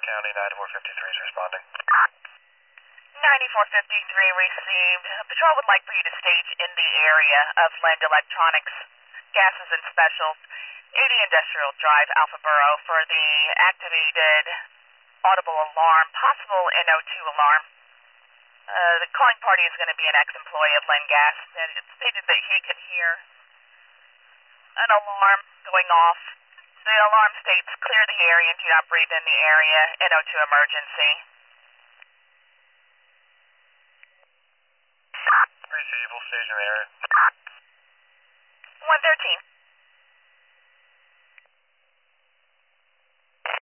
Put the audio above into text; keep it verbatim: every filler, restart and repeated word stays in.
County, ninety-four fifty-three is responding. ninety-four fifty-three received. Patrol would like for you to stage in the area of Lend Electronics, Gases and Specials, eighty Industrial Drive, Alpha Borough, for the activated audible alarm, possible N O two alarm. Uh, the calling party is going to be an ex-employee of Len Gas, and it stated that he can hear an alarm going off. The alarm states, clear the area and do not breathe in the area, N O two emergency. Receive, we'll stage in the area. one thirteen.